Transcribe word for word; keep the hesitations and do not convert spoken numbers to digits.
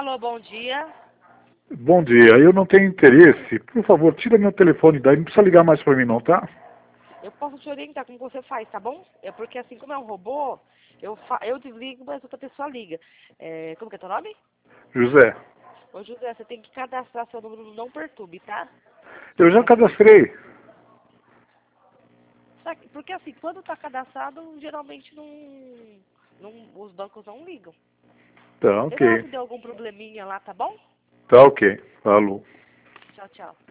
Alô, bom dia. Bom dia, eu não tenho interesse. Por favor, tira meu telefone daí, não precisa ligar mais para mim não, tá? Eu posso te orientar como você faz, tá bom? É porque assim, como é um robô, eu, fa eu desligo, mas outra pessoa liga. É, como que é teu nome? José, Ô José, você tem que cadastrar seu número no Não Perturbe, tá? eu já cadastrei. Sabe, porque assim, quando tá cadastrado, geralmente não, não, os bancos não ligam. Tá Vê se ela ok. te deu algum probleminha lá, tá bom? Tá ok. Falou. Tchau, tchau.